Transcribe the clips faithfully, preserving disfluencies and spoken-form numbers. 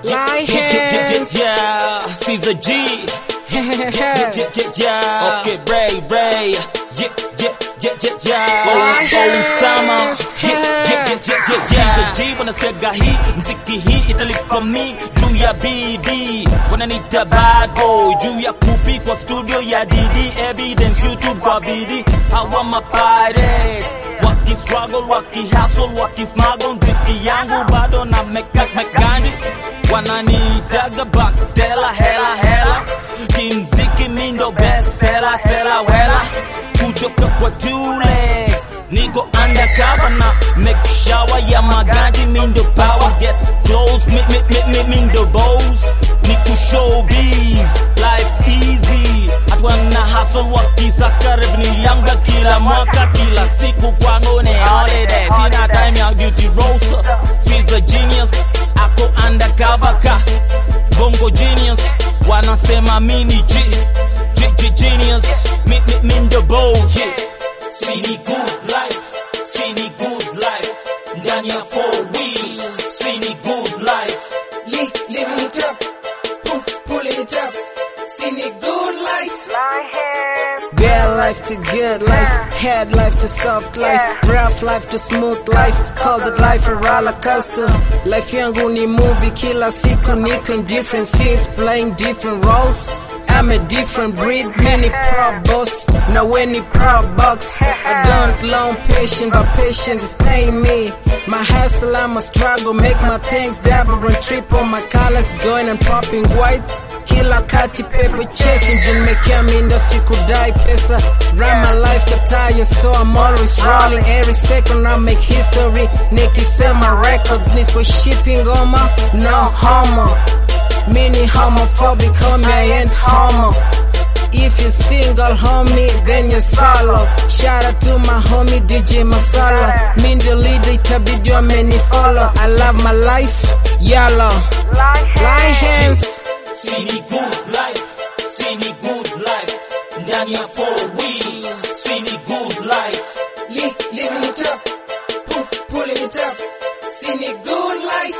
Lie hands. Yeah, Caesar G. Yeah, yeah, yeah, yeah. Okay, Bray, Bray. Yeah, yeah, yeah, yeah, yeah. Oh, Osama. Yeah, yeah, yeah, yeah, yeah, yeah. Caesar G, wanasikia hii, mziki hii italipa mi juu ya B D. Wananiita bad boy juu ya kupi kwa studio ya D D. Evidence YouTube kwa B D. Hawa ma pirates. Waki struggle, waki hustle, waki smuggle. Mziki yangu bado na make make ganji. Wananiitaga Baktela, hela hela. Kimziki mindo best seller, seller wela. Kutoka kwa two legs, niko undercover na make shower ya maganji mindo power. Get close, me me me me mindo bows. Niku showbiz, life easy. Atwana hustle wakisaka revenue yangu kila mwaka, kila siku kwangu ni holiday. Sina time ya duty roster, Caesar genius. Ako undercover ka Bongo genius. Wanasema mini G, G, G genius. Mi, mi, mindo bows, yeah. Sini good life, sini good life. Ndani ya four wheels, sini good life. Li, living it up, pull, pulling it up. Sini good life. Bad life to good life, head life to soft life, rough life to smooth life, call that life a roller coaster. Life yangu ni movie, kila siku niko in different scenes, playing different roles. I'm a different breed, many pro boss, now any pro box. I don't loan patience, but patience is paying me. My hustle, I'm a struggle, make my things double and triple. My colors going and popping white. Kila kati paper chasing, jin make me industry could die pesa. Run my life to tire, so I'm always rolling. Every second I make history. Nicky sell my records, needs for shipping on my no homo. Mini homophobic homie, I ain't homo. If you're single homie, then you're solo. Shout out to my homie D J Masala. Mean the leader, itabidi wa many follow. I love my life, yellow. Lie hands. Sini good life, sini good life. Ndani ya four wheels, sini good life. Li, living it up, pull, pulling it up. Sini good life.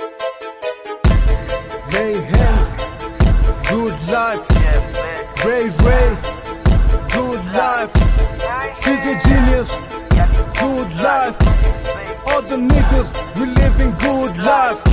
Lay hands, good life. Brave Ray, good life. Caesar genius, good life. All the niggas, we living good life.